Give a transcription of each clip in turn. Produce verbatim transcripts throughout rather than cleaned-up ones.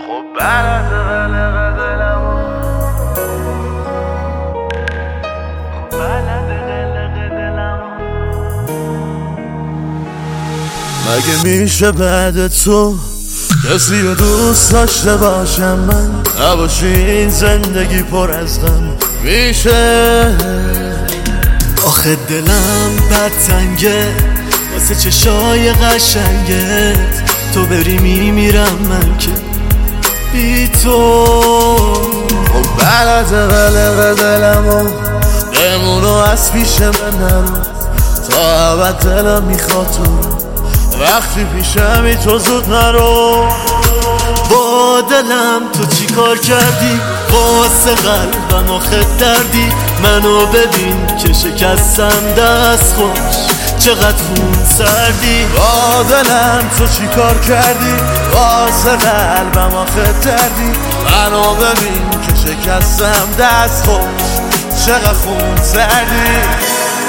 خب بلد قلق دلمو خب بلد قلق دلمو مگه میشه بعد تو کسی رو دوست داشته باشم من نباشی این زندگی پر از غم میشه آخه دلم بد تنگه واسه چشای قشنگت تو بری میمیرم من که بی تو خب بلد قلق دلمو بمونو از پیش من نرو تا ابد دلم میخواد تو وقتی پیشمی تو زود نرو با دلم تو چی کار کردی واسه قلبم آخه دردی منو ببین که شکستم دست خوش چقدر خون سردی با دلم تو چی کار کردی واسه قلبم آخه دردی منو ببین که شکستم دست خوش چقدر خون سردی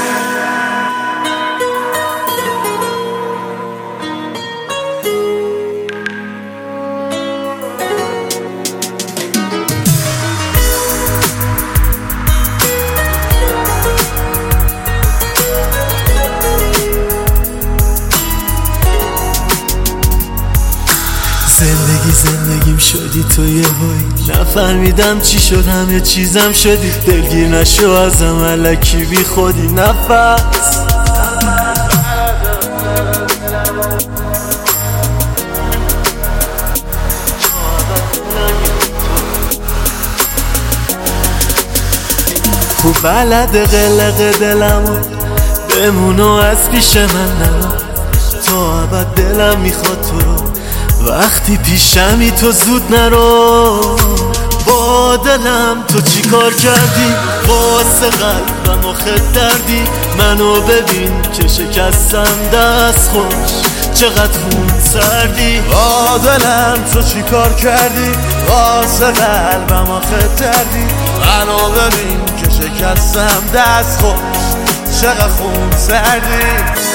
زندگی زندگیم شدی تو یه هایی نفهمیدم چی شد همه چیزم شدی دلگیر نشو ازم الکی بی خودی نفس خوب بلد قلق دلمو بمونو از پیش من نرو تا ابد دلم میخواد تو رو وقتی پیشمی تو زود نرو با دلم تو چی کار کردی واسه قلبم آخه دردی منو ببین که شکستم دست خوش چقدر خون سردی با دلم تو چی کار کردی واسه قلبم آخه دردی منو ببین که شکستم دست خوش چقدر خون سردی